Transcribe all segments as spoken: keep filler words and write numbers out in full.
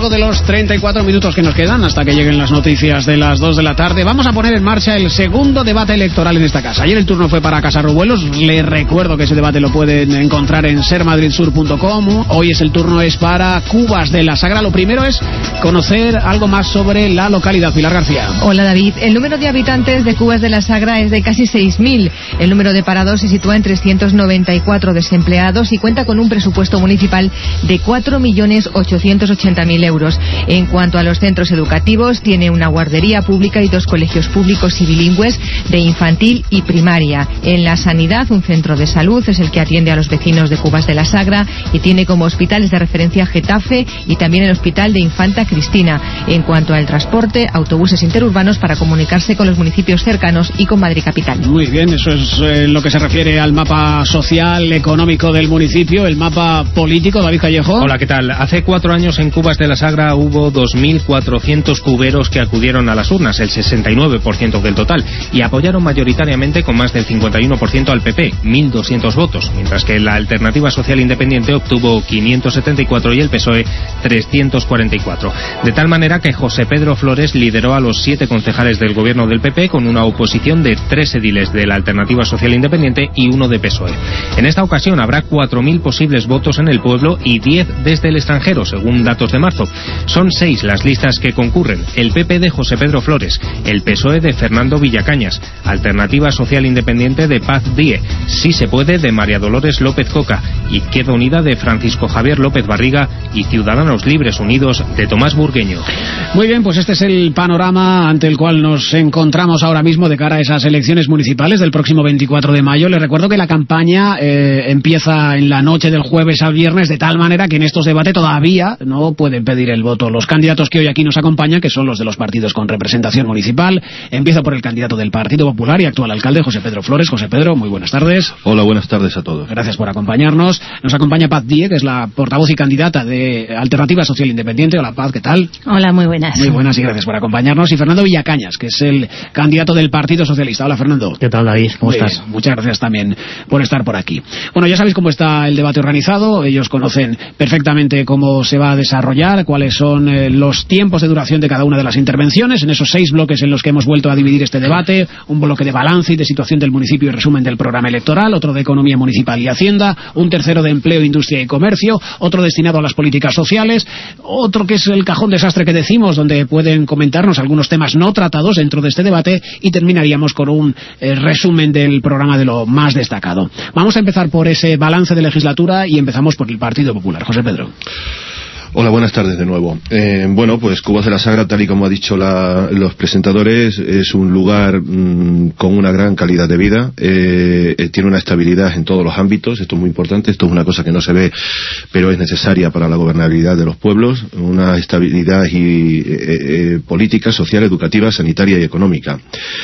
largo de los treinta y cuatro minutos que nos quedan hasta que lleguen las noticias de las dos de la tarde, vamos a poner en marcha el segundo debate electoral en esta casa. Ayer el turno fue para Casa Rubuelos. Les recuerdo que ese debate lo pueden encontrar en ser madrid sur punto com. Hoy es el turno es para Cubas de la Sagra. Lo primero es conocer algo más sobre la localidad. Pilar García. Hola, David. El número de habitantes de Cubas de la Sagra es de casi seis mil. El número de parados se sitúa en trescientos noventa y cuatro desempleados y cuenta con un presupuesto municipal de cuatro millones ochocientos ochenta mil euros. En cuanto a los centros educativos, tiene una guardería pública y dos colegios públicos y bilingües de infantil y primaria. En la sanidad, un centro de salud es el que atiende a los vecinos de Cubas de la Sagra y tiene como hospitales de referencia Getafe y también el Hospital de Infanta Cristina. En cuanto al transporte, autobuses interurbanos para comunicarse con los municipios cercanos y con Madrid capital. Muy bien, eso es eh, lo que se refiere al mapa social, económico del municipio. El mapa político, David Callejo. Hola, ¿qué tal? Hace cuatro años en Cubas de la Sagra hubo dos mil cuatrocientos cuberos que acudieron a las urnas, el sesenta y nueve por ciento del total, y apoyaron mayoritariamente con más del cincuenta y uno por ciento al P P, mil doscientos votos, mientras que la Alternativa Social Independiente obtuvo quinientos setenta y cuatro y el P S O E trescientos cuarenta y cuatro. De tal manera que José Pedro Flores lideró a los siete concejales del gobierno del P P con una oposición de tres ediles de la Alternativa Social Independiente y uno de P S O E. En esta ocasión habrá cuatro mil posibles votos en el pueblo y diez desde el extranjero, según datos de marzo. Son seis las listas que concurren: el P P de José Pedro Flores, el P S O E de Fernando Villacañas, Alternativa Social Independiente de Paz Die, Sí se puede de María Dolores López Coca, Izquierda Unida de Francisco Javier López Barriga y Ciudadanos Libres Unidos de Tomás Burgueño. Muy bien, pues este es el panorama ante el cual nos encontramos ahora mismo de cara a esas elecciones municipales del próximo veinticuatro de mayo. Les recuerdo que la campaña eh, empieza en la noche del jueves al viernes, de tal manera que en estos debates todavía no pueden pedir el voto los candidatos que hoy aquí nos acompañan, que son los de los partidos con representación municipal. Empieza por el candidato del Partido Popular y actual alcalde, José Pedro Flores. José Pedro, muy buenas tardes. Hola, buenas tardes a todos. Gracias por acompañarnos. Nos acompaña Paz Die, que es la portavoz y candidata de Alternativa Social Independiente. Hola, Paz, ¿qué tal? Hola, muy buenas. Muy buenas y gracias por acompañarnos. Y Fernando Villacañas, que es el candidato del Partido Socialista. Hola, Fernando. ¿Qué tal, David? ¿Cómo Muy estás? Bien. Muchas gracias también por estar por aquí. Bueno, ya sabéis cómo está el debate organizado. Ellos conocen perfectamente cómo se va a desarrollar, cuáles son eh, los tiempos de duración de cada una de las intervenciones, en esos seis bloques en los que hemos vuelto a dividir este debate: un bloque de balance y de situación del municipio y resumen del programa electoral, otro de economía municipal y hacienda, un tercero de empleo, industria y comercio, otro destinado a las políticas sociales, otro que es el cajón desastre que decimos, donde pueden comentarnos algunos temas no tratados dentro de este debate, y terminaríamos con un eh, resumen del programa de lo más destacado. Vamos a empezar por ese balance de legislatura y empezamos por el Partido Popular. José Pedro. Hola, buenas tardes de nuevo. Eh, bueno, pues Cubas de la Sagra, tal y como ha dicho la, los presentadores, es un lugar mmm, con una gran calidad de vida, eh, eh, tiene una estabilidad en todos los ámbitos. Esto es muy importante, esto es una cosa que no se ve, pero es necesaria para la gobernabilidad de los pueblos, una estabilidad y, eh, eh, política, social, educativa, sanitaria y económica.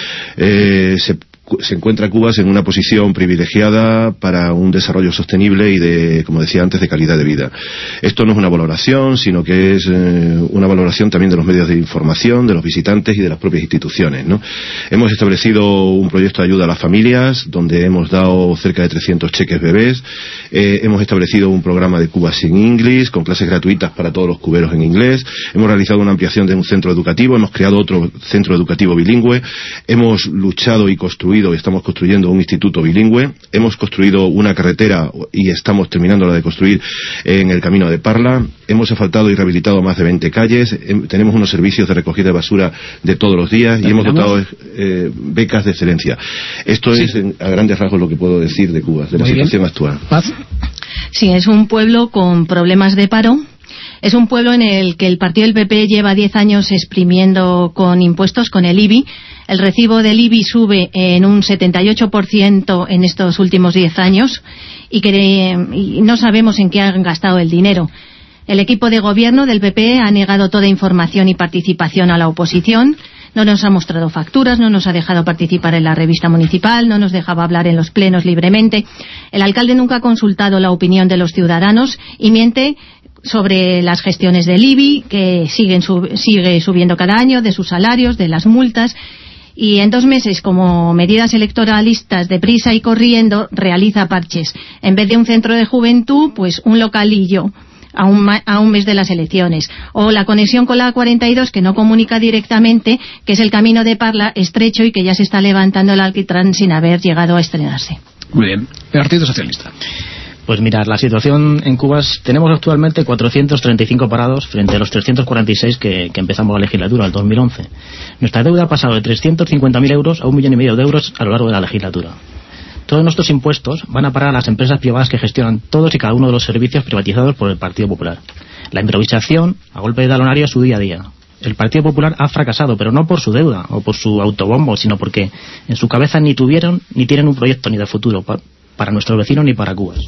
Eh, se se encuentra Cubas en una posición privilegiada para un desarrollo sostenible y de, como decía antes, de calidad de vida. Esto no es una valoración, sino que es eh, una valoración también de los medios de información, de los visitantes y de las propias instituciones, ¿no? Hemos establecido un proyecto de ayuda a las familias, donde hemos dado cerca de trescientos cheques bebés. Eh, hemos establecido un programa de Cubas in English, con clases gratuitas para todos los cuberos en inglés. Hemos realizado una ampliación de un centro educativo, hemos creado otro centro educativo bilingüe. Hemos luchado y construido y estamos construyendo un instituto bilingüe. Hemos construido una carretera y estamos terminando la de construir en el camino de Parla. Hemos asfaltado y rehabilitado más de veinte calles. Tenemos unos servicios de recogida de basura de todos los días y hemos dotado eh, becas de excelencia. Esto sí. es en, a grandes rasgos lo que puedo decir de Cuba, de la Muy situación bien. actual. Paz. Sí, es un pueblo con problemas de paro. Es un pueblo en el que el partido del P P lleva diez años exprimiendo con impuestos, con el I B I. El recibo del I B I sube en un setenta y ocho por ciento en estos últimos diez años y, que, y no sabemos en qué han gastado el dinero. El equipo de gobierno del P P ha negado toda información y participación a la oposición. No nos ha mostrado facturas, no nos ha dejado participar en la revista municipal, no nos dejaba hablar en los plenos libremente. El alcalde nunca ha consultado la opinión de los ciudadanos y miente sobre las gestiones del I B I, que siguen sub, sigue subiendo cada año, de sus salarios, de las multas. Y en dos meses, como medidas electoralistas deprisa y corriendo, realiza parches. En vez de un centro de juventud, pues un localillo. a un, a un mes de las elecciones. O la conexión con la A cuarenta y dos, que no comunica directamente, que es el camino de Parla, estrecho, y que ya se está levantando el alquitrán sin haber llegado a estrenarse. Muy bien. Partido Socialista. Pues mirad, la situación en Cuba es, tenemos actualmente cuatrocientos treinta y cinco parados frente a los trescientos cuarenta y seis que, que empezamos la legislatura, el dos mil once. Nuestra deuda ha pasado de trescientos cincuenta mil euros a un millón y medio de euros a lo largo de la legislatura. Todos nuestros impuestos van a parar a las empresas privadas que gestionan todos y cada uno de los servicios privatizados por el Partido Popular. La improvisación, a golpe de talonario, es su día a día. El Partido Popular ha fracasado, pero no por su deuda o por su autobombo, sino porque en su cabeza ni tuvieron ni tienen un proyecto ni de futuro pa para nuestros vecinos ni para Cuba.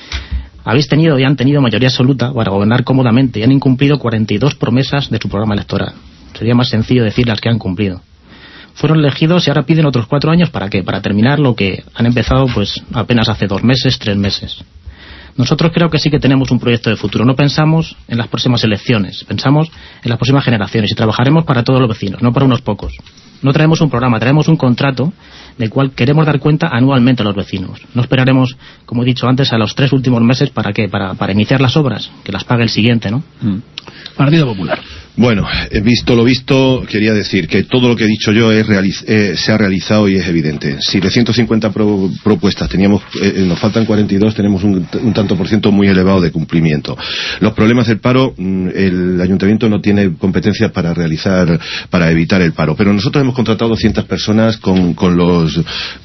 Habéis tenido y han tenido mayoría absoluta para gobernar cómodamente y han incumplido cuarenta y dos promesas de su programa electoral. Sería más sencillo decir las que han cumplido. Fueron elegidos y ahora piden otros cuatro años, ¿para qué? Para terminar lo que han empezado pues apenas hace dos meses, tres meses. Nosotros creo que sí que tenemos un proyecto de futuro. No pensamos en las próximas elecciones, pensamos en las próximas generaciones y trabajaremos para todos los vecinos, no para unos pocos. No traemos un programa, traemos un contrato del cual queremos dar cuenta anualmente a los vecinos. No esperaremos, como he dicho antes, a los tres últimos meses para qué, para, para iniciar las obras, que las pague el siguiente, ¿no? Mm. Partido Popular. Bueno, visto lo visto, quería decir que todo lo que he dicho yo es eh, se ha realizado y es evidente. Si de ciento cincuenta pro propuestas teníamos, eh, nos faltan cuarenta y dos, tenemos un, un tanto por ciento muy elevado de cumplimiento. Los problemas del paro, el ayuntamiento no tiene competencias para realizar, para evitar el paro. Pero nosotros hemos contratado doscientas personas con, con, los,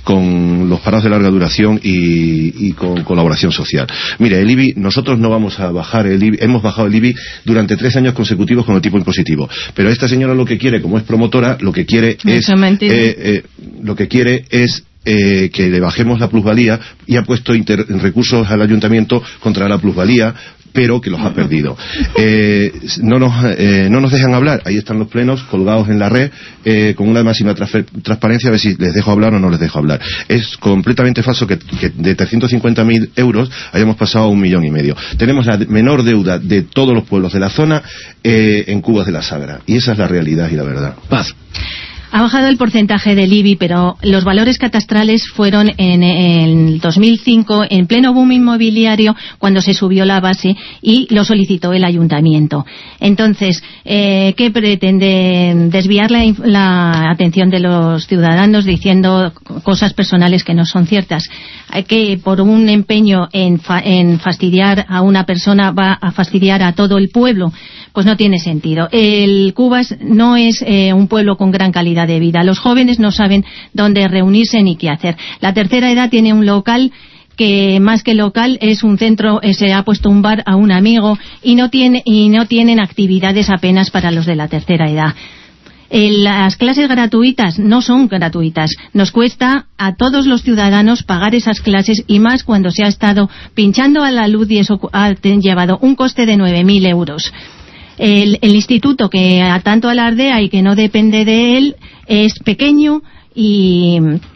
con los parados de larga duración y, y con colaboración social. Mire, el I B I, nosotros no vamos a bajar el I B I, hemos bajado el I B I durante tres años consecutivos con el tipo impositivo. Pero esta señora lo que quiere, como es promotora, lo que quiere es eh, eh, lo que quiere es eh, que le bajemos la plusvalía y ha puesto inter recursos al ayuntamiento contra la plusvalía, pero que los ha perdido. Eh, no, nos, eh, no nos dejan hablar. Ahí están los plenos colgados en la red eh, con una máxima transparencia, a ver si les dejo hablar o no les dejo hablar. Es completamente falso que, que de trescientos cincuenta mil euros hayamos pasado a un millón y medio. Tenemos la menor deuda de todos los pueblos de la zona eh, en Cubas de la Sagra. Y esa es la realidad y la verdad. Paz. Ha bajado el porcentaje del I B I, pero los valores catastrales fueron en el dos mil cinco, en pleno boom inmobiliario, cuando se subió la base y lo solicitó el ayuntamiento. Entonces, eh, ¿qué pretenden? Desviar la, la atención de los ciudadanos diciendo cosas personales que no son ciertas. Que por un empeño en, fa en fastidiar a una persona va a fastidiar a todo el pueblo. Pues no tiene sentido. El Cubas no es eh, un pueblo con gran calidad de vida. Los jóvenes no saben dónde reunirse ni qué hacer. La tercera edad tiene un local que más que local es un centro, eh, se ha puesto un bar a un amigo y no tiene y no tienen actividades apenas para los de la tercera edad. Las clases gratuitas no son gratuitas. Nos cuesta a todos los ciudadanos pagar esas clases y más cuando se ha estado pinchando a la luz y eso ha llevado un coste de nueve mil euros. El, el instituto que a tanto alardea y que no depende de él es pequeño y,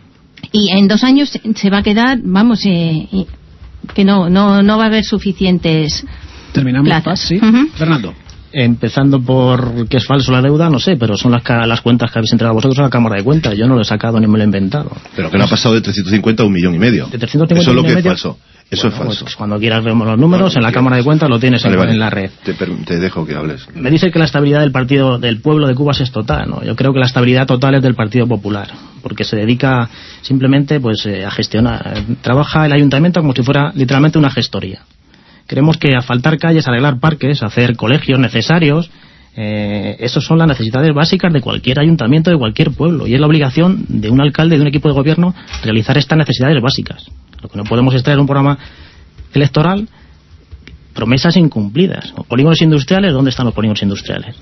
y en dos años se va a quedar, vamos, eh, que no, no, no va a haber suficientes Terminamos, plazas. ¿sí? Uh-huh. Fernando. Empezando por que es falso la deuda, no sé, pero son las, las cuentas que habéis entregado vosotros a la Cámara de Cuentas. Yo no lo he sacado ni me lo he inventado. Pero que no ha pasado de trescientos cincuenta a un millón y medio. De trescientos cincuenta Eso es lo que es medio, falso. Eso bueno, es falso. Pues cuando quieras vemos los números, bueno, en la Cámara de Cuentas lo tienes vale, en, vale. en la red. Te, te dejo que hables. Me dice que la estabilidad del partido del pueblo de Cuba es total, ¿no? Yo creo que la estabilidad total es del Partido Popular, porque se dedica simplemente pues eh, a gestionar. Trabaja el ayuntamiento como si fuera literalmente una gestoría. Creemos que asfaltar calles, arreglar parques, hacer colegios necesarios, Eh, esas son las necesidades básicas de cualquier ayuntamiento, de cualquier pueblo, y es la obligación de un alcalde, de un equipo de gobierno, realizar estas necesidades básicas. Lo que no podemos es traer un programa electoral, promesas incumplidas. ¿O polígonos industriales? ¿Dónde están los polígonos industriales?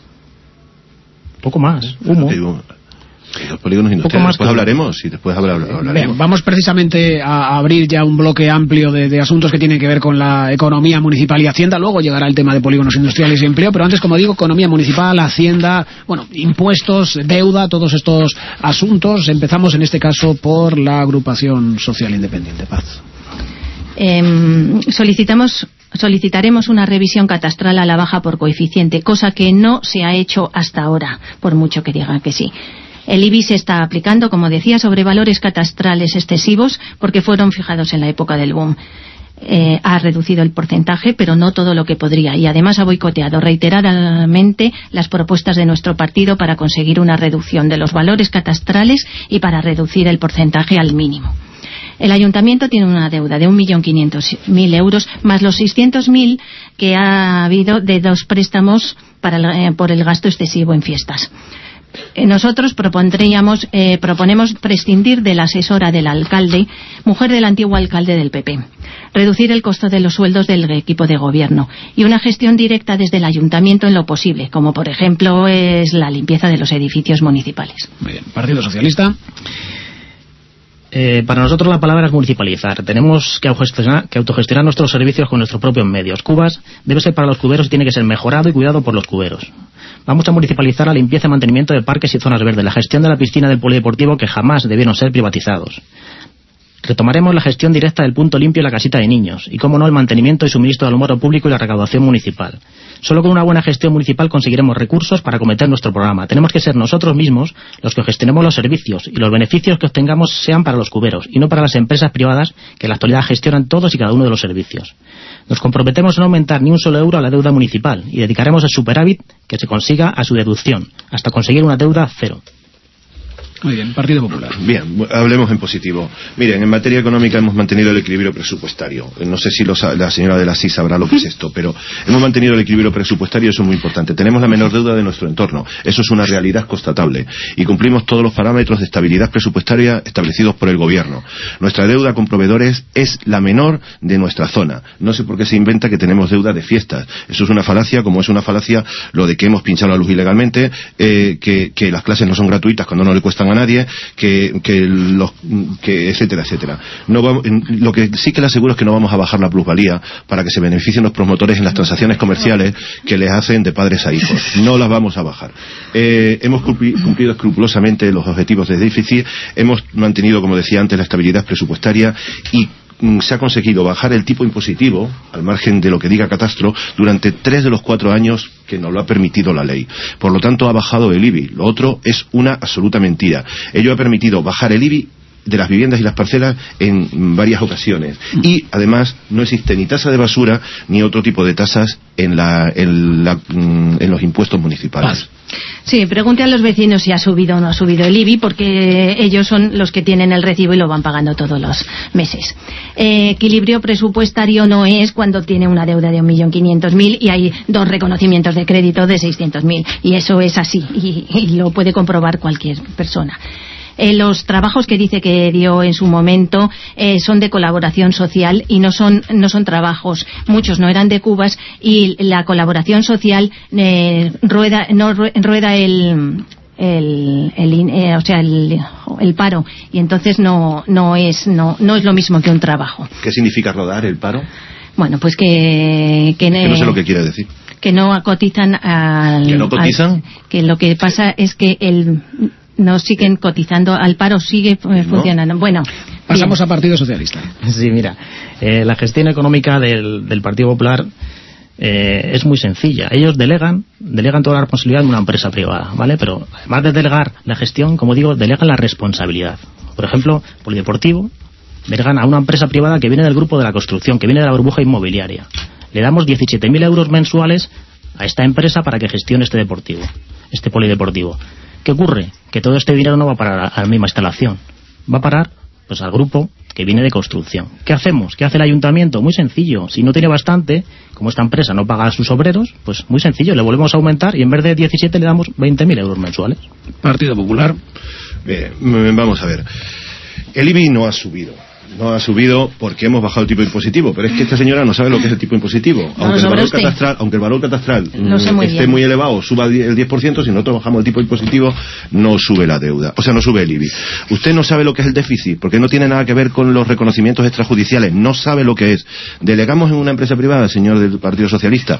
Poco más, humo. Los polígonos industriales, después que... hablaremos y después hablaremos. Bien, vamos precisamente a abrir ya un bloque amplio de, de asuntos que tienen que ver con la economía municipal y Hacienda. Luego llegará el tema de polígonos industriales y empleo, pero antes, como digo, economía municipal, Hacienda, bueno, impuestos, deuda, todos estos asuntos. Empezamos en este caso por la agrupación social independiente. Paz. Eh, solicitamos solicitaremos una revisión catastral a la baja por coeficiente, cosa que no se ha hecho hasta ahora, por mucho que digan que sí. El I B I se está aplicando, como decía, sobre valores catastrales excesivos porque fueron fijados en la época del boom. eh, ha reducido el porcentaje, pero no todo lo que podría. Y además ha boicoteado reiteradamente las propuestas de nuestro partido para conseguir una reducción de los valores catastrales y para reducir el porcentaje al mínimo. El ayuntamiento tiene una deuda de un millón quinientos mil euros, más los seiscientos mil que ha habido de dos préstamos para el, eh, por el gasto excesivo en fiestas. Nosotros propondríamos, eh, proponemos prescindir de la asesora del alcalde, mujer del antiguo alcalde del P P, reducir el costo de los sueldos del equipo de gobierno y una gestión directa desde el ayuntamiento en lo posible, como por ejemplo es la limpieza de los edificios municipales. Muy bien. Partido Socialista. Eh, para nosotros la palabra es municipalizar. Tenemos que autogestionar, que autogestionar nuestros servicios con nuestros propios medios. Cubas debe ser para los cuberos y tiene que ser mejorado y cuidado por los cuberos. Vamos a municipalizar la limpieza y mantenimiento de parques y zonas verdes, la gestión de la piscina del polideportivo que jamás debieron ser privatizados. Retomaremos la gestión directa del punto limpio y la casita de niños, y cómo no el mantenimiento y suministro del alumbrado público y la recaudación municipal. Solo con una buena gestión municipal conseguiremos recursos para acometer nuestro programa. Tenemos que ser nosotros mismos los que gestionemos los servicios y los beneficios que obtengamos sean para los cuberos y no para las empresas privadas que en la actualidad gestionan todos y cada uno de los servicios. Nos comprometemos a no aumentar ni un solo euro a la deuda municipal y dedicaremos el superávit que se consiga a su deducción, hasta conseguir una deuda cero. Muy bien, Partido Popular. Bien, hablemos en positivo. Miren, en materia económica hemos mantenido el equilibrio presupuestario. No sé si los, la señora de la S I sabrá lo que es esto, pero hemos mantenido el equilibrio presupuestario, eso es muy importante. Tenemos la menor deuda de nuestro entorno, eso es una realidad constatable. Y cumplimos todos los parámetros de estabilidad presupuestaria establecidos por el gobierno. Nuestra deuda con proveedores es la menor de nuestra zona. No sé por qué se inventa que tenemos deuda de fiestas. Eso es una falacia, como es una falacia lo de que hemos pinchado la luz ilegalmente, eh, que, que las clases no son gratuitas cuando no le cuestan a nadie, que, que los, que etcétera, etcétera. No vamos, lo que sí que le aseguro es que no vamos a bajar la plusvalía para que se beneficien los promotores en las transacciones comerciales que les hacen de padres a hijos. No las vamos a bajar. Eh, hemos cumplido escrupulosamente los objetivos de déficit, hemos mantenido, como decía antes, la estabilidad presupuestaria y se ha conseguido bajar el tipo impositivo, al margen de lo que diga Catastro, durante tres de los cuatro años que nos lo ha permitido la ley. Por lo tanto, ha bajado el I B I. Lo otro es una absoluta mentira. Ello ha permitido bajar el I B I de las viviendas y las parcelas en varias ocasiones. Y, además, no existe ni tasa de basura ni otro tipo de tasas en, la, en, la, en los impuestos municipales. Sí, pregunte a los vecinos si ha subido o no ha subido el I B I, porque ellos son los que tienen el recibo y lo van pagando todos los meses. Eh, equilibrio presupuestario no es cuando tiene una deuda de un millón quinientos mil y hay dos reconocimientos de crédito de seiscientos mil. Y eso es así, y, y lo puede comprobar cualquier persona. Eh, los trabajos que dice que dio en su momento eh, son de colaboración social y no son no son trabajos, muchos no eran de Cubas, y la colaboración social eh, rueda no rueda el el, el eh, o sea el, el paro, y entonces no no es no no es lo mismo que un trabajo. ¿Qué significa rodar el paro? Bueno, pues que que, que no sé lo que quiere decir. Que no cotizan al, ¿Que no cotizan? Al, que lo que pasa es que el no siguen cotizando al paro, sigue eh, funcionando. ¿No? Bueno, pasamos bien. a Partido Socialista. Sí, mira, eh, la gestión económica del, del Partido Popular eh, es muy sencilla. Ellos delegan, delegan toda la responsabilidad en una empresa privada, ¿vale? Pero además de delegar la gestión, como digo, delegan la responsabilidad. Por ejemplo, Polideportivo, delegan a una empresa privada que viene del grupo de la construcción, que viene de la burbuja inmobiliaria. Le damos diecisiete mil euros mensuales a esta empresa para que gestione este deportivo, este polideportivo. ¿Qué ocurre? Que todo este dinero no va a parar a la misma instalación. Va a parar pues al grupo que viene de construcción. ¿Qué hacemos? ¿Qué hace el ayuntamiento? Muy sencillo. Si no tiene bastante, como esta empresa no paga a sus obreros, pues muy sencillo, le volvemos a aumentar y en vez de diecisiete le damos veinte mil euros mensuales. Partido Popular. Bien, vamos a ver. El I B I no ha subido. No ha subido porque hemos bajado el tipo impositivo, pero es que esta señora no sabe lo que es el tipo impositivo. No, aunque, el valor usted. catastral, aunque el valor catastral no sé muy esté bien. muy elevado, suba el diez por ciento, si nosotros bajamos el tipo impositivo, no sube la deuda. O sea, no sube el I B I. Usted no sabe lo que es el déficit, porque no tiene nada que ver con los reconocimientos extrajudiciales. No sabe lo que es. Delegamos en una empresa privada, señor del Partido Socialista,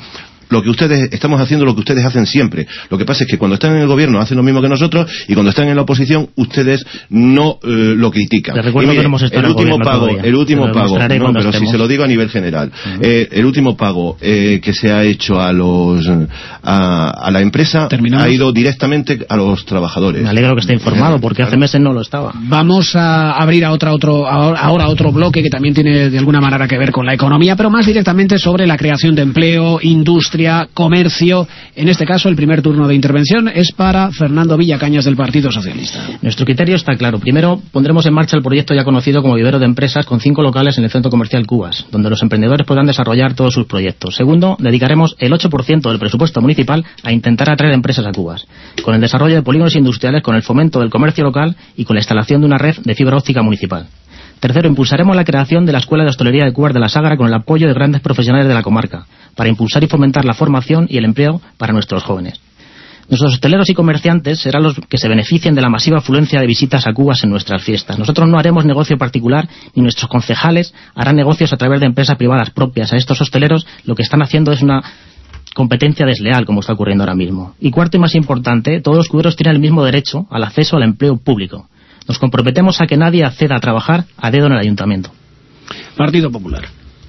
lo que ustedes, estamos haciendo lo que ustedes hacen siempre. Lo que pasa es que cuando están en el gobierno hacen lo mismo que nosotros, y cuando están en la oposición ustedes no eh, lo critican. Te recuerdo y mire, que no hemos estado el último pago, todavía. el último pago, no, pero estemos. si se lo digo a nivel general, uh-huh. eh, el último pago eh, que se ha hecho a los a, a la empresa ¿Terminamos? Ha ido directamente a los trabajadores. Me alegro que esté informado, porque hace meses no lo estaba. Vamos a abrir a otra, otro, ahora otro bloque que también tiene de alguna manera que ver con la economía, pero más directamente sobre la creación de empleo, industria, comercio. En este caso, el primer turno de intervención es para Fernando Villacañas, del Partido Socialista. Nuestro criterio está claro. Primero, pondremos en marcha el proyecto ya conocido como Vivero de Empresas, con cinco locales en el Centro Comercial Cubas, donde los emprendedores podrán desarrollar todos sus proyectos. Segundo, dedicaremos el ocho por ciento del presupuesto municipal a intentar atraer empresas a Cubas, con el desarrollo de polígonos industriales, con el fomento del comercio local y con la instalación de una red de fibra óptica municipal. Tercero, impulsaremos la creación de la Escuela de Hostelería de Cubas de la Sagra con el apoyo de grandes profesionales de la comarca, para impulsar y fomentar la formación y el empleo para nuestros jóvenes. Nuestros hosteleros y comerciantes serán los que se beneficien de la masiva afluencia de visitas a Cubas en nuestras fiestas. Nosotros no haremos negocio particular, ni nuestros concejales harán negocios a través de empresas privadas propias. A estos hosteleros lo que están haciendo es una competencia desleal, como está ocurriendo ahora mismo. Y cuarto y más importante, todos los cuberos tienen el mismo derecho al acceso al empleo público. Nos comprometemos a que nadie acceda a trabajar a dedo en el ayuntamiento. Partido Popular.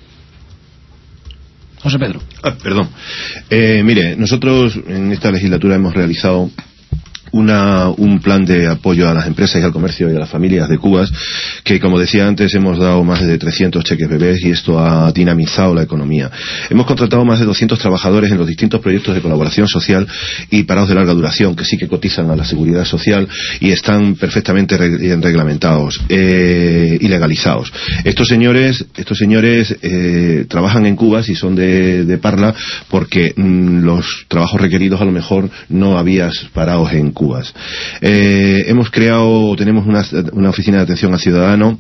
José Pedro. Ah, perdón. Eh, mire, nosotros en esta legislatura hemos realizado Una, un plan de apoyo a las empresas y al comercio y a las familias de Cubas, que como decía antes hemos dado más de trescientos cheques bebés y esto ha dinamizado la economía. Hemos contratado más de doscientos trabajadores en los distintos proyectos de colaboración social y parados de larga duración, que sí que cotizan a la seguridad social y están perfectamente reglamentados eh, y legalizados. Estos señores, estos señores eh, trabajan en Cubas y son de, de Parla porque mmm, los trabajos requeridos a lo mejor no habías parados en Cubas. Cubas. Eh, hemos creado, tenemos una, una oficina de atención al ciudadano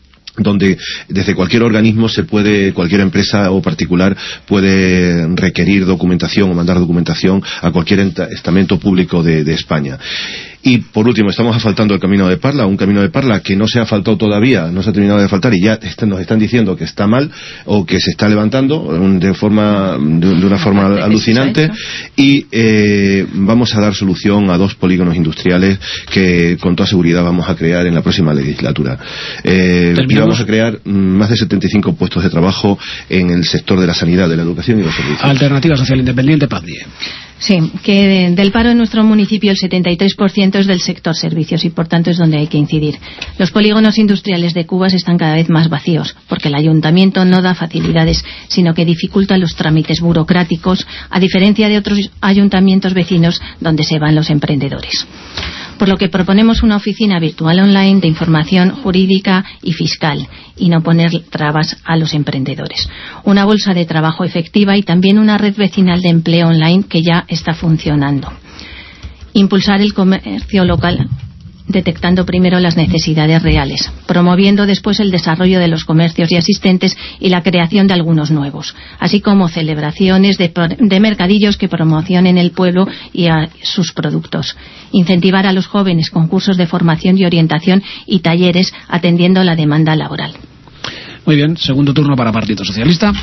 donde desde cualquier organismo se puede, cualquier empresa o particular puede requerir documentación o mandar documentación a cualquier estamento público de, de España. Y por último, estamos asfaltando el camino de Parla, un camino de Parla que no se ha asfaltado todavía, no se ha terminado de asfaltar y ya está, nos están diciendo que está mal o que se está levantando de forma de, de una forma alucinante y eh, vamos a dar solución a dos polígonos industriales que con toda seguridad vamos a crear en la próxima legislatura. Eh, y vamos a crear más de setenta y cinco puestos de trabajo en el sector de la sanidad, de la educación y los servicios. Alternativa Social Independiente, Paz Díez. Sí, que de, del paro en nuestro municipio el setenta y tres por ciento es del sector servicios y por tanto es donde hay que incidir. Los polígonos industriales de Cubas están cada vez más vacíos porque el ayuntamiento no da facilidades, sino que dificulta los trámites burocráticos, a diferencia de otros ayuntamientos vecinos donde se van los emprendedores. Por lo que proponemos una oficina virtual online de información jurídica y fiscal y no poner trabas a los emprendedores. Una bolsa de trabajo efectiva y también una red vecinal de empleo online que ya está funcionando. Impulsar el comercio local detectando primero las necesidades reales, promoviendo después el desarrollo de los comercios y asistentes y la creación de algunos nuevos, así como celebraciones de, de mercadillos que promocionen el pueblo y a sus productos. Incentivar a los jóvenes con cursos de formación y orientación y talleres atendiendo la demanda laboral. Muy bien, segundo turno para Partido Socialista.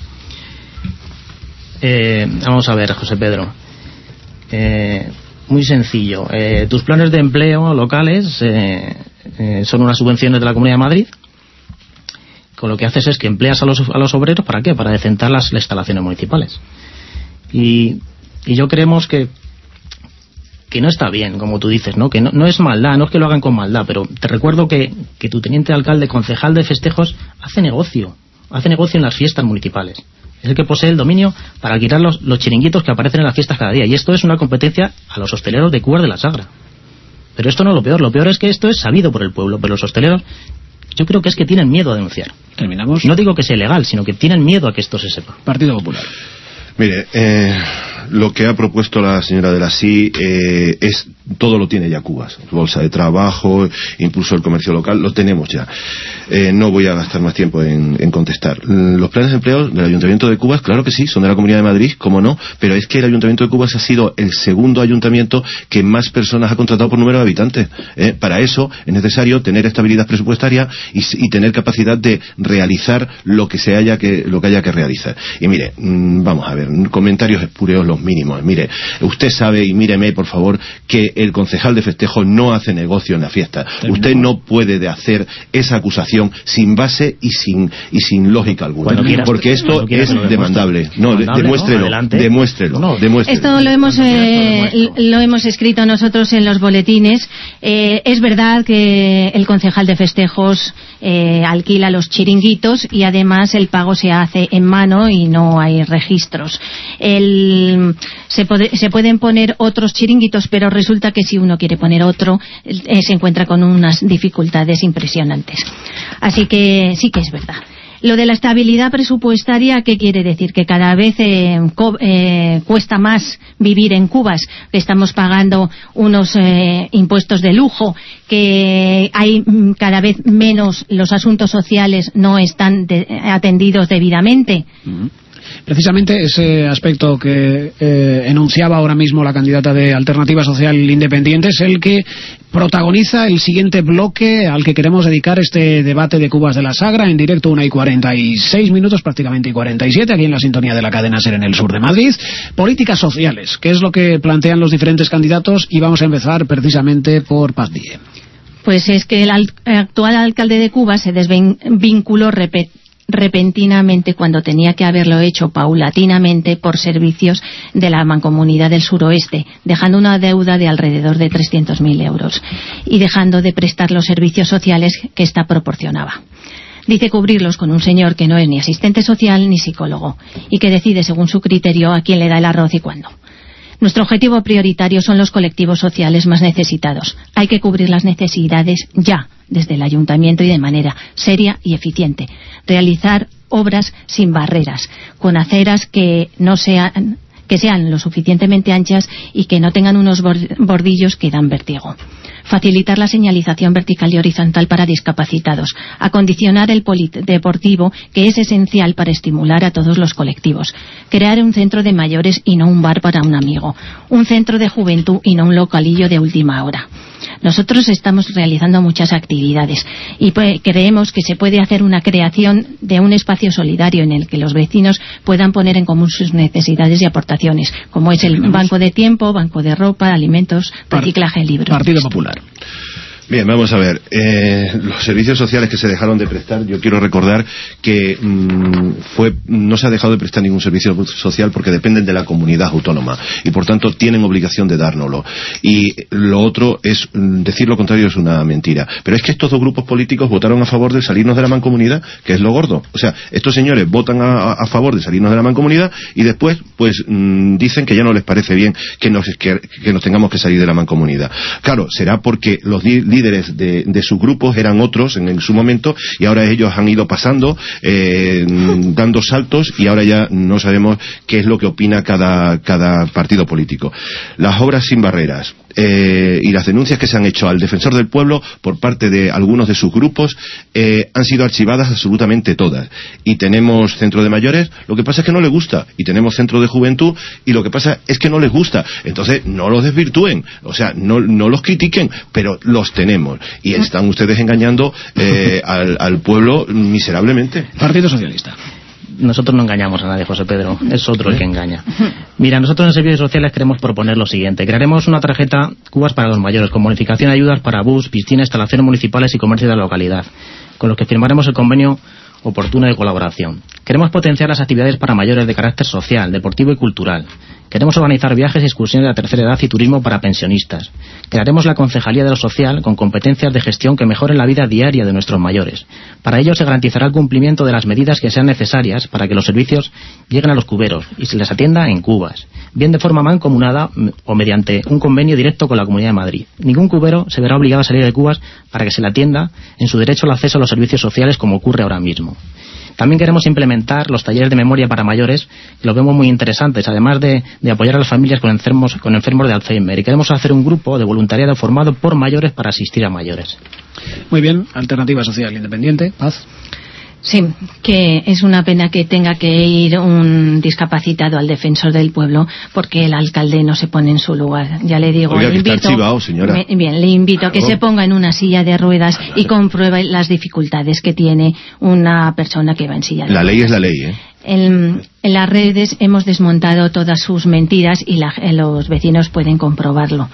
Eh, vamos a ver, José Pedro. Eh... Muy sencillo. Eh, tus planes de empleo locales eh, eh, son unas subvenciones de la Comunidad de Madrid. Con lo que haces es que empleas a los, a los obreros, ¿para qué? Para decentar las, las instalaciones municipales. Y, y yo creemos que que no está bien, como tú dices, ¿no? Que no, no es maldad, no es que lo hagan con maldad, pero te recuerdo que, que tu teniente alcalde, concejal de festejos, hace negocio. Hace negocio en las fiestas municipales. Es el que posee el dominio para alquilar los, los chiringuitos que aparecen en las fiestas cada día. Y esto es una competencia a los hosteleros de Cubas de la Sagra. Pero esto no es lo peor. Lo peor es que esto es sabido por el pueblo. Pero los hosteleros, yo creo que es que tienen miedo a denunciar. Terminamos. No digo que sea ilegal, sino que tienen miedo a que esto se sepa. Partido Popular. Mire, eh, lo que ha propuesto la señora de la S I eh, es todo lo tiene ya Cubas, bolsa de trabajo, impulso del comercio local, lo tenemos ya. Eh, no voy a gastar más tiempo en, en contestar. Los planes de empleo del Ayuntamiento de Cubas, claro que sí, son de la Comunidad de Madrid, cómo no, pero es que el Ayuntamiento de Cubas ha sido el segundo ayuntamiento que más personas ha contratado por número de habitantes. Eh, para eso es necesario tener estabilidad presupuestaria y, y tener capacidad de realizar lo que se haya que lo que haya que realizar. Y mire, mmm, vamos a ver, comentarios espurios los mínimos. Mire, usted sabe, y míreme por favor, que el concejal de festejo no hace negocio en la fiesta. Usted no puede de hacer esa acusación sin base y sin y sin lógica alguna, quieras, porque esto es demandable. No, demandable, demuéstrelo, ¿no? demuéstrelo, no, demuéstrelo. Esto lo hemos eh, lo hemos escrito nosotros en los boletines. Eh, es verdad que el concejal de festejos eh, alquila los chiringuitos y además el pago se hace en mano y no hay registros. El, se, puede, se pueden poner otros chiringuitos, pero resulta que si uno quiere poner otro eh, se encuentra con unas dificultades impresionantes. Así que sí que es verdad. Lo de la estabilidad presupuestaria, ¿qué quiere decir? Que cada vez eh, co eh, cuesta más vivir en Cubas, que estamos pagando unos eh, impuestos de lujo, que hay mm, cada vez menos, los asuntos sociales no están de, atendidos debidamente. Uh-huh. Precisamente ese aspecto que eh, enunciaba ahora mismo la candidata de Alternativa Social Independiente es el que protagoniza el siguiente bloque al que queremos dedicar este debate de Cubas de la Sagra, en directo una y cuarenta y seis minutos, prácticamente y cuarenta y siete, aquí en la sintonía de la cadena SER en el sur de Madrid. Políticas sociales, que es lo que plantean los diferentes candidatos, y vamos a empezar precisamente por Paz Díez. Pues es que el actual alcalde de Cubas se desvinculó repet repentinamente cuando tenía que haberlo hecho paulatinamente por servicios de la Mancomunidad del Suroeste, dejando una deuda de alrededor de trescientos mil euros y dejando de prestar los servicios sociales que ésta proporcionaba. Dice cubrirlos con un señor que no es ni asistente social ni psicólogo y que decide según su criterio a quién le da el arroz y cuándo. Nuestro objetivo prioritario son los colectivos sociales más necesitados. Hay que cubrir las necesidades ya, desde el ayuntamiento y de manera seria y eficiente. Realizar obras sin barreras, con aceras que no sean, que sean lo suficientemente anchas y que no tengan unos bordillos que dan vértigo. Facilitar la señalización vertical y horizontal para discapacitados, acondicionar el polideportivo, que es esencial para estimular a todos los colectivos, crear un centro de mayores y no un bar para un amigo, un centro de juventud y no un localillo de última hora. Nosotros estamos realizando muchas actividades y pues, creemos que se puede hacer una creación de un espacio solidario en el que los vecinos puedan poner en común sus necesidades y aportaciones, como es el banco de tiempo, banco de ropa, alimentos, reciclaje de libros. Partido Popular. Bien, vamos a ver, eh, los servicios sociales que se dejaron de prestar, yo quiero recordar que mmm, fue no se ha dejado de prestar ningún servicio social porque dependen de la comunidad autónoma y por tanto tienen obligación de dárnoslo. Y lo otro es, decir lo contrario es una mentira. Pero es que estos dos grupos políticos votaron a favor de salirnos de la mancomunidad, que es lo gordo. O sea, estos señores votan a, a favor de salirnos de la mancomunidad y después pues mmm, dicen que ya no les parece bien que nos, que, que nos tengamos que salir de la mancomunidad. Claro, será porque los líderes de, de sus grupos eran otros en, en su momento y ahora ellos han ido pasando, eh, dando saltos y ahora ya no sabemos qué es lo que opina cada, cada partido político. Las obras sin barreras eh, y las denuncias que se han hecho al defensor del pueblo por parte de algunos de sus grupos eh, han sido archivadas absolutamente todas. Y tenemos centro de mayores, lo que pasa es que no les gusta, y tenemos centro de juventud y lo que pasa es que no les gusta. Entonces no los desvirtúen, o sea, no, no los critiquen, pero los tenemos y están ustedes engañando eh, al, al pueblo miserablemente. Partido Socialista. Nosotros no engañamos a nadie, José Pedro, es otro el que engaña. Mira, nosotros en Servicios Sociales queremos proponer lo siguiente: crearemos una tarjeta Cubas para los mayores, con bonificación de ayudas para bus, piscina, instalaciones municipales y comercio de la localidad, con los que firmaremos el convenio oportuno de colaboración. Queremos potenciar las actividades para mayores de carácter social, deportivo y cultural. Queremos organizar viajes y excursiones de la tercera edad y turismo para pensionistas. Crearemos la Concejalía de lo Social con competencias de gestión que mejoren la vida diaria de nuestros mayores. Para ello se garantizará el cumplimiento de las medidas que sean necesarias para que los servicios lleguen a los cuberos y se les atienda en Cubas, bien de forma mancomunada o mediante un convenio directo con la Comunidad de Madrid. Ningún cubero se verá obligado a salir de Cubas para que se le atienda en su derecho al acceso a los servicios sociales como ocurre ahora mismo. También queremos implementar los talleres de memoria para mayores, que lo vemos muy interesantes, además de, de apoyar a las familias con enfermos, con enfermos de Alzheimer. Y queremos hacer un grupo de voluntariado formado por mayores para asistir a mayores. Muy bien, Alternativa Social Independiente, Paz. Sí, que es una pena que tenga que ir un discapacitado al defensor del pueblo porque el alcalde no se pone en su lugar. Ya le digo, Oiga, le que invito, está archivado, señora. Me, bien, le invito a que se ponga en una silla de ruedas y compruebe las dificultades que tiene una persona que va en silla de La ruedas. ley es la ley, ¿eh? En, en las redes hemos desmontado todas sus mentiras y la, los vecinos pueden comprobarlo.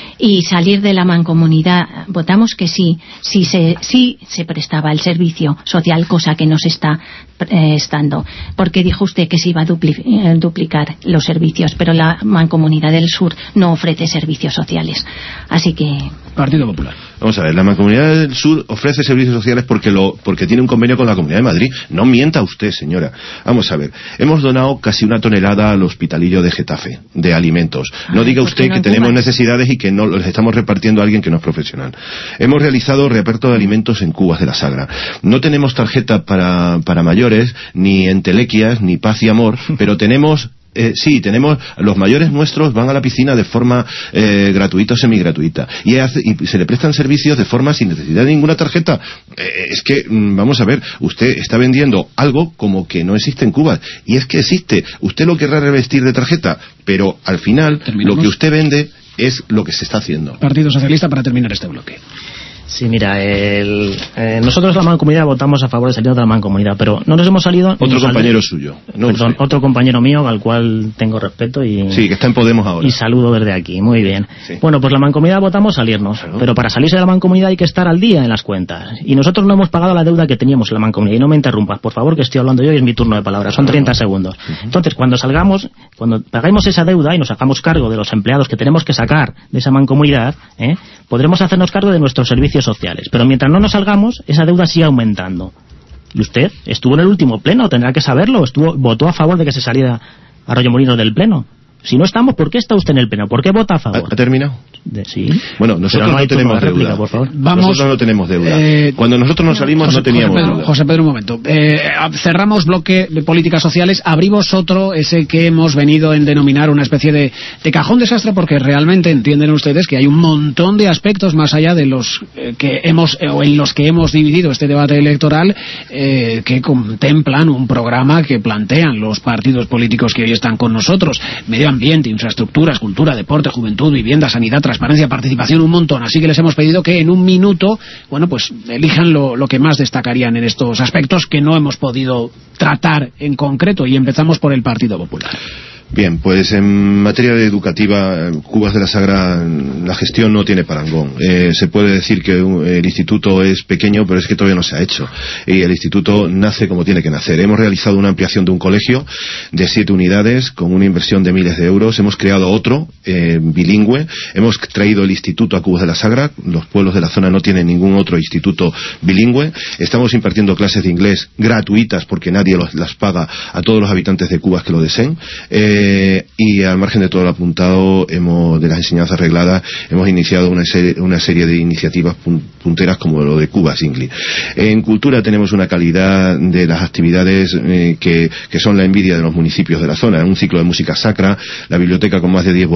Y salir de la mancomunidad, votamos que sí, sí se, sí se prestaba el servicio social, cosa que no se está eh, estando, porque dijo usted que se iba a dupli, eh, duplicar los servicios, pero la mancomunidad del sur no ofrece servicios sociales, así que... Partido Popular. Vamos a ver, la Mancomunidad del Sur ofrece servicios sociales porque lo porque tiene un convenio con la Comunidad de Madrid. No mienta usted, señora. Vamos a ver, hemos donado casi una tonelada al Hospitalillo de Getafe, de alimentos. No ah, diga usted no que tenemos Cuba? necesidades y que no los estamos repartiendo a alguien que no es profesional. Hemos realizado reparto de alimentos en Cubas de la Sagra. No tenemos tarjeta para, para mayores, ni entelequias, ni paz y amor, pero tenemos... Eh, sí, tenemos, los mayores nuestros van a la piscina de forma eh, gratuita o semigratuita y, hace, y se le prestan servicios de forma sin necesidad de ninguna tarjeta. Eh, es que, mm, vamos a ver, usted está vendiendo algo como que no existe en Cuba, y es que existe. Usted lo querrá revestir de tarjeta, pero al final lo que usted vende es lo que se está haciendo. Partido Socialista, para terminar este bloque. Sí, mira, el, eh, nosotros la Mancomunidad votamos a favor de salir de la Mancomunidad, pero no nos hemos salido... Otro compañero suyo. No perdón, usted. otro compañero mío al cual tengo respeto y... Sí, que está en Podemos ahora. Y saludo desde aquí, muy bien. Sí. Bueno, pues la Mancomunidad votamos salirnos, claro. Pero para salirse de la Mancomunidad hay que estar al día en las cuentas. Y nosotros no hemos pagado la deuda que teníamos en la Mancomunidad. Y no me interrumpas, por favor, que estoy hablando yo y es mi turno de palabra. Son treinta segundos. Uh-huh. Entonces, cuando salgamos, cuando paguemos esa deuda y nos hagamos cargo de los empleados que tenemos que sacar de esa Mancomunidad, ¿eh? podremos hacernos cargo de nuestros servicios sociales. Pero mientras no nos salgamos, esa deuda sigue aumentando. Y usted estuvo en el último pleno, tendrá que saberlo, estuvo votó a favor de que se saliera Arroyomolinos del pleno. Si no estamos, ¿por qué está usted en el pleno? ¿Por qué vota a favor? ¿Ha terminado? De, sí. Bueno, nosotros no, no tenemos réplica, deuda. por favor. Vamos, nosotros no tenemos deuda. Eh, Cuando nosotros nos salimos José, no teníamos José Pedro, deuda. José Pedro, un momento. Eh, cerramos bloque de políticas sociales, abrimos otro, ese que hemos venido en denominar una especie de, de cajón desastre, porque realmente entienden ustedes que hay un montón de aspectos más allá de los eh, que hemos, eh, o en los que hemos dividido este debate electoral, eh, que contemplan un programa que plantean los partidos políticos que hoy están con nosotros: medio ambiente, infraestructuras, cultura, deporte, juventud, vivienda, sanidad, transparencia, participación, un montón. Así que les hemos pedido que en un minuto, bueno, pues elijan lo, lo que más destacarían en estos aspectos que no hemos podido tratar en concreto, y empezamos por el Partido Popular. Bien, pues en materia educativa, Cubas de la Sagra, la gestión no tiene parangón. Eh, se puede decir que el instituto es pequeño, pero es que todavía no se ha hecho. Y el instituto nace como tiene que nacer. Hemos realizado una ampliación de un colegio de siete unidades con una inversión de miles de euros. Hemos creado otro eh, bilingüe. Hemos traído el instituto a Cubas de la Sagra. Los pueblos de la zona no tienen ningún otro instituto bilingüe. Estamos impartiendo clases de inglés gratuitas, porque nadie los, las paga, a todos los habitantes de Cubas que lo deseen. Eh, Eh, y al margen de todo lo apuntado, hemos, de las enseñanzas regladas, hemos iniciado una serie, una serie de iniciativas punteras como lo de Cuba Singly. En cultura tenemos una calidad de las actividades eh, que, que son la envidia de los municipios de la zona. Un ciclo de música sacra, la biblioteca con más de diez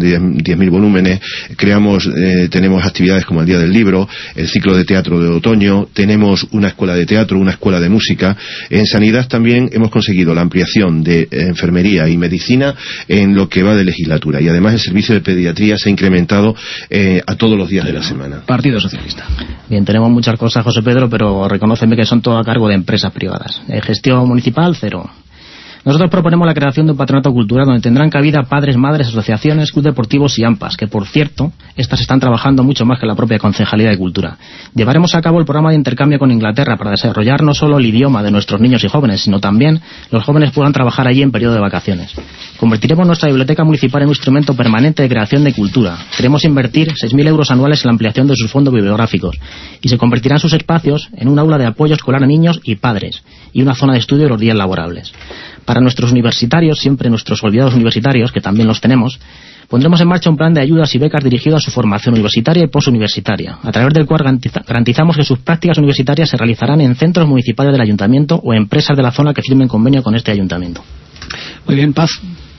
mil volúmenes, creamos, eh, tenemos actividades como el Día del Libro, el ciclo de teatro de otoño, tenemos una escuela de teatro, una escuela de música. En sanidad también hemos conseguido la ampliación de eh, enfermería y medicina en lo que va de legislatura, y además el servicio de pediatría se ha incrementado eh, a todos los días de la semana. Partido Socialista. Bien, tenemos muchas cosas, José Pedro, pero reconóceme que son todo a cargo de empresas privadas. Eh, gestión municipal, cero. Nosotros proponemos la creación de un patronato cultural donde tendrán cabida padres, madres, asociaciones, clubes deportivos y AMPAs, que por cierto, estas están trabajando mucho más que la propia Concejalía de Cultura. Llevaremos a cabo el programa de intercambio con Inglaterra para desarrollar no solo el idioma de nuestros niños y jóvenes, sino también los jóvenes puedan trabajar allí en periodo de vacaciones. Convertiremos nuestra biblioteca municipal en un instrumento permanente de creación de cultura. Queremos invertir seis mil euros anuales en la ampliación de sus fondos bibliográficos, y se convertirán sus espacios en un aula de apoyo escolar a niños y padres, y una zona de estudio de los días laborables. Para nuestros universitarios, siempre nuestros olvidados universitarios, que también los tenemos, Pondremos en marcha un plan de ayudas y becas dirigido a su formación universitaria y posuniversitaria, a través del cual garantizamos que sus prácticas universitarias se realizarán en centros municipales del ayuntamiento o empresas de la zona que firmen convenio con este ayuntamiento. Muy bien, Paz.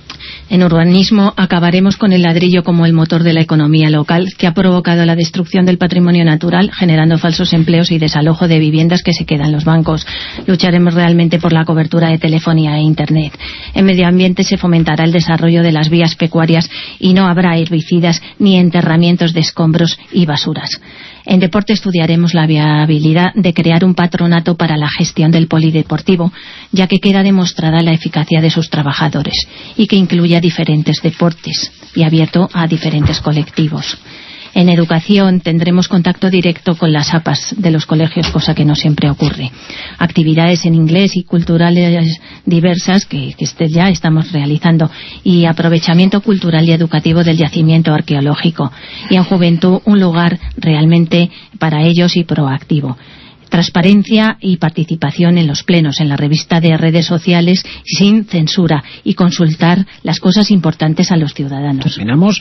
En urbanismo acabaremos con el ladrillo como el motor de la economía local, que ha provocado la destrucción del patrimonio natural, generando falsos empleos y desalojo de viviendas que se quedan en los bancos. Lucharemos realmente por la cobertura de telefonía e internet. En medio ambiente se fomentará el desarrollo de las vías pecuarias y no habrá herbicidas ni enterramientos de escombros y basuras. En deporte estudiaremos la viabilidad de crear un patronato para la gestión del polideportivo, ya que queda demostrada la eficacia de sus trabajadores y que incluya diferentes deportes y abierto a diferentes colectivos. En educación tendremos contacto directo con las A P As de los colegios, cosa que no siempre ocurre. Actividades en inglés y culturales diversas que, que ya estamos realizando, y aprovechamiento cultural y educativo del yacimiento arqueológico. Y en juventud un lugar realmente para ellos y proactivo. Transparencia y participación en los plenos, en la revista de redes sociales, sin censura, y consultar las cosas importantes a los ciudadanos. Terminamos.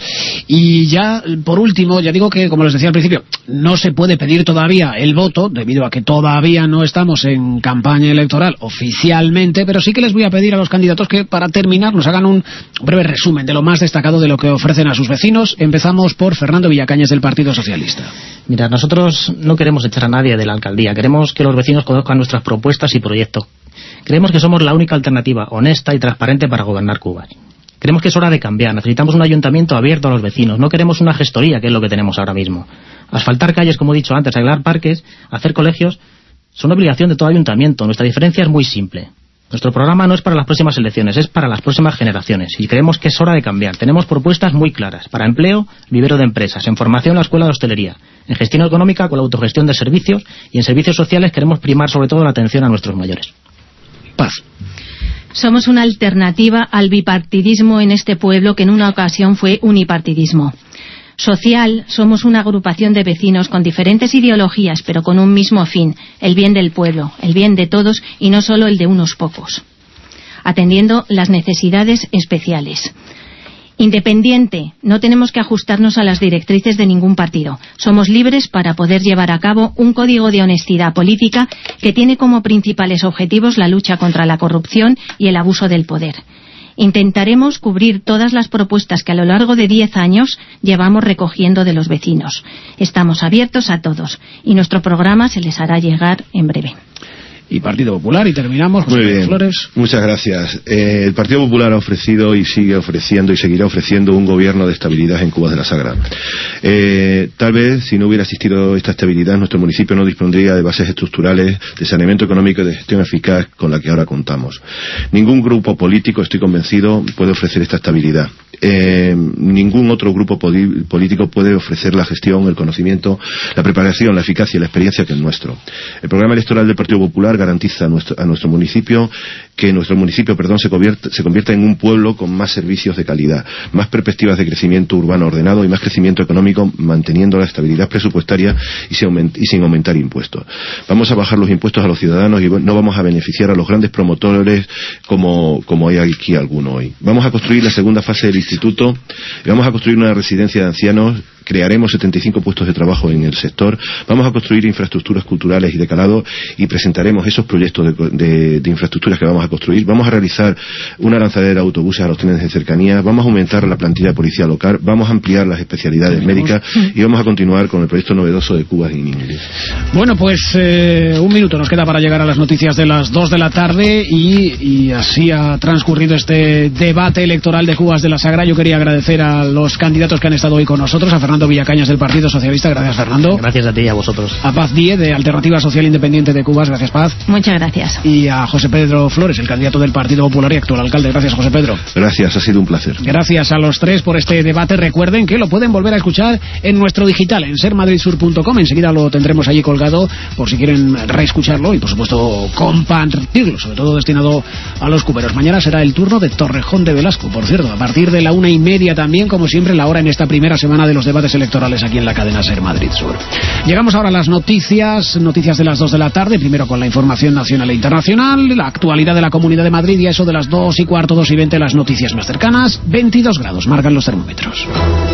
Y ya, por último, ya digo que, como les decía al principio, no se puede pedir todavía el voto, debido a que todavía no estamos en campaña electoral oficialmente, pero sí que les voy a pedir a los candidatos que, para terminar, nos hagan un breve resumen de lo más destacado de lo que ofrecen a sus vecinos. Empezamos por Fernando Villacañas, del Partido Socialista. Mira, nosotros no queremos echar a nadie de la alcaldía. Queremos que los vecinos conozcan nuestras propuestas y proyectos. Creemos que somos la única alternativa honesta y transparente para gobernar Cuba. Creemos que es hora de cambiar. Necesitamos un ayuntamiento abierto a los vecinos. No queremos una gestoría, que es lo que tenemos ahora mismo. Asfaltar calles, como he dicho antes, arreglar parques, hacer colegios, son obligación de todo ayuntamiento. Nuestra diferencia es muy simple. Nuestro programa no es para las próximas elecciones, es para las próximas generaciones, y creemos que es hora de cambiar. Tenemos propuestas muy claras: para empleo, vivero de empresas; en formación, la escuela de hostelería; en gestión económica, con la autogestión de servicios; y en servicios sociales queremos primar sobre todo la atención a nuestros mayores. Paz. Somos una alternativa al bipartidismo en este pueblo, que en una ocasión fue unipartidismo. Social, somos una agrupación de vecinos con diferentes ideologías, pero con un mismo fin: el bien del pueblo, el bien de todos y no solo el de unos pocos, atendiendo las necesidades especiales. Independiente, no tenemos que ajustarnos a las directrices de ningún partido. Somos libres para poder llevar a cabo un código de honestidad política que tiene como principales objetivos la lucha contra la corrupción y el abuso del poder. Intentaremos cubrir todas las propuestas que a lo largo de diez años llevamos recogiendo de los vecinos. Estamos abiertos a todos y nuestro programa se les hará llegar en breve. Y Partido Popular, y terminamos. Muy bien, Flores. Muchas gracias. Eh, el Partido Popular ha ofrecido y sigue ofreciendo y seguirá ofreciendo un gobierno de estabilidad en Cubas de la Sagra. Eh, tal vez, si no hubiera existido esta estabilidad, nuestro municipio no dispondría de bases estructurales de saneamiento económico y de gestión eficaz con la que ahora contamos. Ningún grupo político, estoy convencido, puede ofrecer esta estabilidad. Eh, ningún otro grupo político puede ofrecer la gestión, el conocimiento, la preparación, la eficacia y la experiencia que el nuestro. El programa electoral del Partido Popular garantiza a nuestro, a nuestro municipio que nuestro municipio perdón, se, convierta, se convierta en un pueblo con más servicios de calidad, más perspectivas de crecimiento urbano ordenado y más crecimiento económico, manteniendo la estabilidad presupuestaria y sin, aument, y sin aumentar impuestos. Vamos a bajar los impuestos a los ciudadanos y no vamos a beneficiar a los grandes promotores como, como hay aquí alguno hoy. Vamos a construir la segunda fase del instituto y vamos a construir una residencia de ancianos. Crearemos setenta y cinco puestos de trabajo en el sector. Vamos a construir infraestructuras culturales y de calado y presentaremos esos proyectos de, de, de infraestructuras que vamos a construir. Vamos a realizar una lanzadera de autobuses a los trenes de cercanía. Vamos a aumentar la plantilla de policía local. Vamos a ampliar las especialidades médicas y vamos a continuar con el proyecto novedoso de Cuba en inglés. Bueno, pues eh, un minuto nos queda para llegar a las noticias de las dos de la tarde y, y así ha transcurrido este debate electoral de Cubas de la Sagra. Yo quería agradecer a los candidatos que han estado hoy con nosotros, a Fernando Villacañas, del Partido Socialista. Gracias, Fernando. Gracias a ti y a vosotros. A Paz Díez, de Alternativa Social Independiente de Cubas. Gracias, Paz. Muchas gracias. Y a José Pedro Flores, el candidato del Partido Popular y actual alcalde. Gracias, José Pedro. Gracias, ha sido un placer. Gracias a los tres por este debate. Recuerden que lo pueden volver a escuchar en nuestro digital, en ser madrid sur punto com. Enseguida lo tendremos allí colgado por si quieren reescucharlo y, por supuesto, compartirlo, sobre todo destinado a los cuberos. Mañana será el turno de Torrejón de Velasco, por cierto, a partir de la una y media también, como siempre, la hora en esta primera semana de los debates debates electorales aquí en la cadena SER Madrid Sur. Llegamos ahora a las noticias, noticias de las dos de la tarde, primero con la información nacional e internacional, la actualidad de la Comunidad de Madrid y a eso de las dos y cuarto, dos y veinte las noticias más cercanas. Veintidós grados marcan los termómetros.